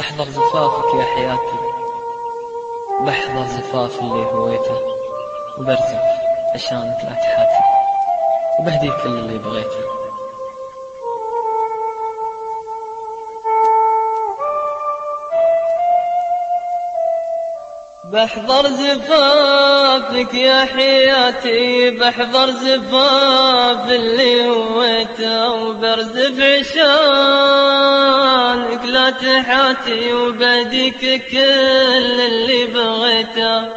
بحضر زفافك يا حياتي، بحضر زفاف اللي هويته، وبرزف عشانك لا تحاتي، وبهدي كل اللي بغيته. بحضر زفافك يا حياتي، بحضر زفاف اللي هويته، وبرزف عشانك لا تحاتي، وبهديك كل اللي بغيته.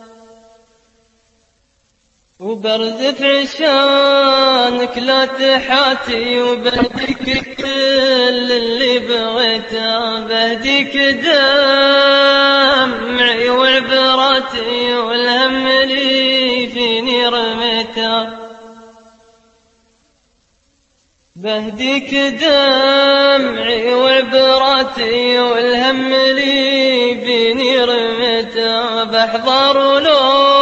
وبرزف عشانك لا تحاتي، وبهديك كل اللي بغيته. بهديك دمعي وعبراتي، والهم اللي فيني رميته. بهديك دمعي وعبراتي، والهم اللي فيني رميته. بحضر ولو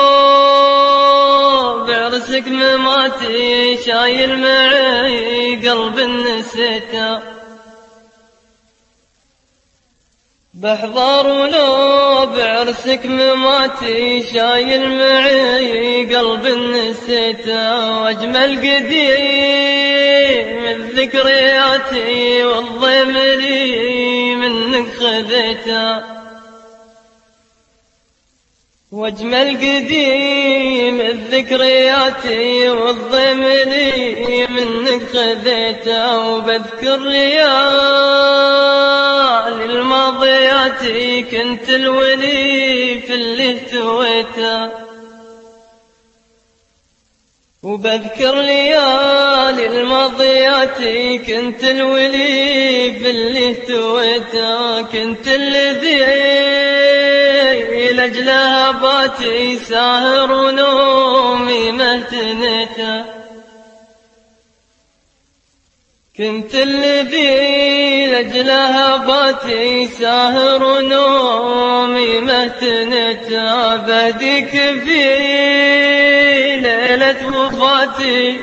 بعرسك مماتي، شايل معي قلب نسيته. بحضر ولو بعرسك مماتي، شايل معي قلب نسيته. واجمل قديم ذكرياتي، والضيم لي منك خذيته. واجمل قديم الذكرياتي، والضيم لي منك خذيته. وبذكر ليالي الماضياتي، كنت الولي في اللي اهتويته. وبذكر ليالي الماضياتي، كنت الولي في اللي اهتويته. كنت الذي لأجلها باتي، ساهر ونومي ما اهتنيته. كنت الذي لأجلها باتي، ساهر ونومي ما اهتنيته. بهديك في ليلة وفاتي،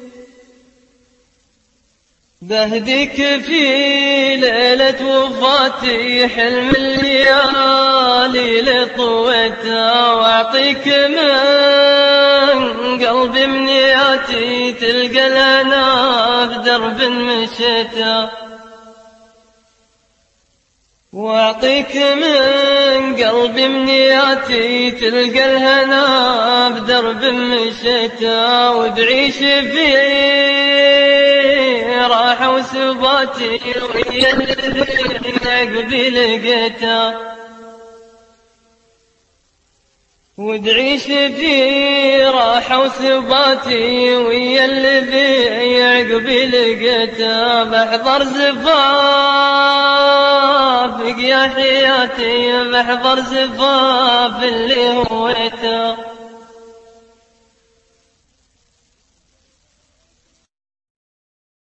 بهديك في ليلة وفاتي، حلم الليالي لطويته. واعطيك من قلبي منياتي، تلقى لنا في درب مشيته. واعطيك من قلبي منياتي، تلقى الهنا بدرب مشيته. وتعيش في راحة وسباتي، ويا الذي عقبي لقيته. وتعيش في راحة وسباتي، ويا الذي عقبي لقيته. بحضر زفافك يا حياتي، بحضر زفاف اللي هويته.